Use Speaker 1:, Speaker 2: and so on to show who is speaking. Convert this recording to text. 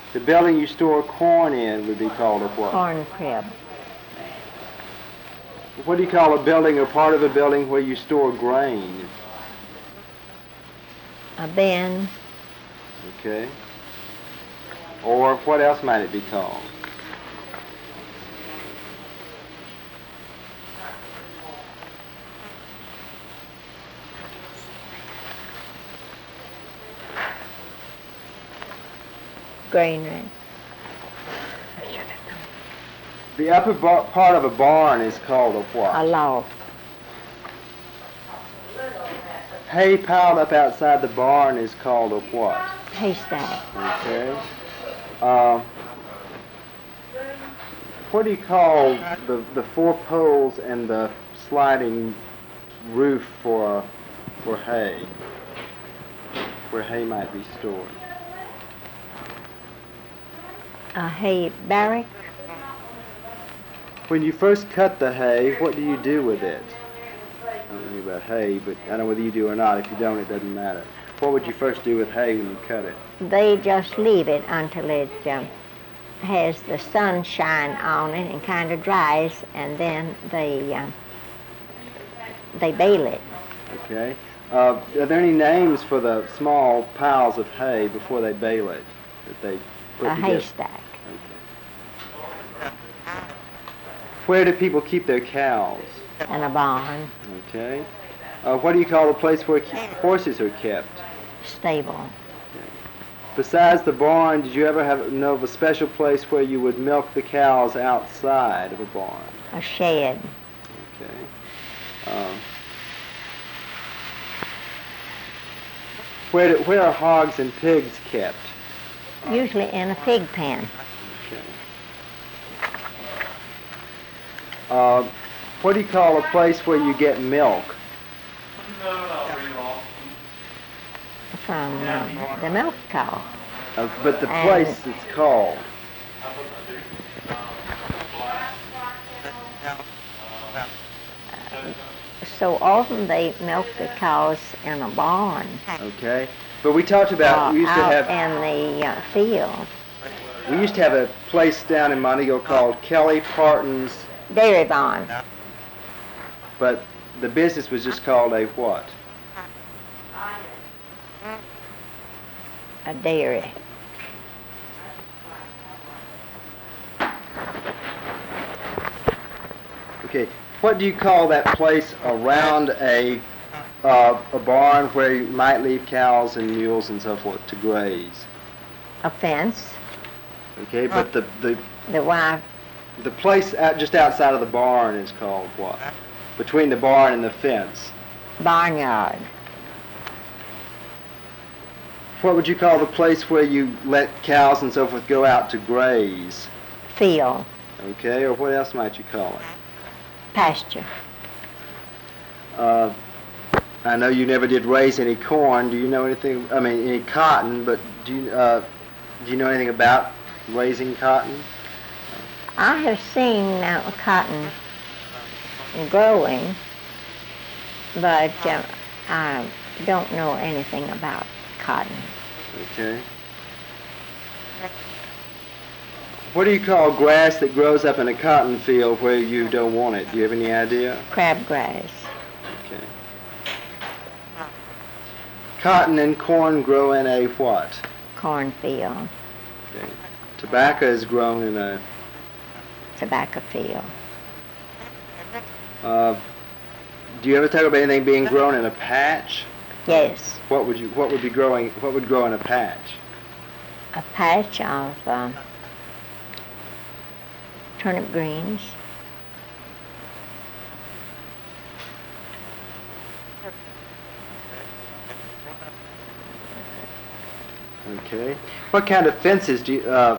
Speaker 1: The building you store corn in would be called a what?
Speaker 2: Corn crib.
Speaker 1: What do you call a building or part of a building where you store grain?
Speaker 2: A bin.
Speaker 1: Okay. Or what else might it be called?
Speaker 2: Granary.
Speaker 1: The upper part of a barn is called a what?
Speaker 2: A loft.
Speaker 1: Hay piled up outside the barn is called a what?
Speaker 2: Haystack.
Speaker 1: Okay. What do you call the four poles and the sliding roof for hay? Where hay might be stored.
Speaker 2: A hay barrack.
Speaker 1: When you first cut the hay, what do you do with it? I don't know anything about hay, but I don't know whether you do or not. If you don't, it doesn't matter. What would you first do with hay when you cut it?
Speaker 2: They just leave it until it has the sunshine on it and kind of dries, and then they bale it.
Speaker 1: Okay. Are there any names for the small piles of hay before they bale it? That they put
Speaker 2: A
Speaker 1: together?
Speaker 2: haystack.
Speaker 1: Okay. Where do people keep their cows?
Speaker 2: In a barn.
Speaker 1: Okay. What do you call the place where horses are kept?
Speaker 2: Stable.
Speaker 1: Besides the barn, did you ever know of a special place where you would milk the cows outside of a barn?
Speaker 2: A shed.
Speaker 1: Okay. Where are hogs and pigs kept?
Speaker 2: Usually in a pig pen.
Speaker 1: Okay. What do you call a place where you get milk?
Speaker 2: From the milk cow.
Speaker 1: But the place it's called.
Speaker 2: So often they milk the cows in a barn.
Speaker 1: Okay. But we talked about we used to have
Speaker 2: in the field.
Speaker 1: We used to have a place down in Montego called Kelly Parton's
Speaker 2: Dairy barn.
Speaker 1: But the business was just called a what?
Speaker 2: A dairy.
Speaker 1: Okay. What do you call that place around a barn where you might leave cows and mules and so forth to graze?
Speaker 2: A fence.
Speaker 1: Okay, but the
Speaker 2: wife.
Speaker 1: The place just outside of the barn is called what? Between the barn and the fence?
Speaker 2: Barnyard.
Speaker 1: What would you call the place where you let cows and so forth go out to graze?
Speaker 2: Field.
Speaker 1: Okay, or what else might you call it?
Speaker 2: Pasture.
Speaker 1: I know you never did raise any corn. Do you know anything? I mean, any cotton? But do you know anything about raising cotton?
Speaker 2: I have seen cotton growing, but I don't know anything about cotton.
Speaker 1: Okay. What do you call grass that grows up in a cotton field where you don't want it? Do you have any idea?
Speaker 2: Crabgrass.
Speaker 1: Okay. Cotton and corn grow in a what?
Speaker 2: Cornfield.
Speaker 1: Okay. Tobacco is grown in a
Speaker 2: tobacco field.
Speaker 1: Do you ever talk about anything being grown in a patch?
Speaker 2: Yes.
Speaker 1: What would grow in a patch?
Speaker 2: A patch of turnip greens.
Speaker 1: Okay. What kind of fences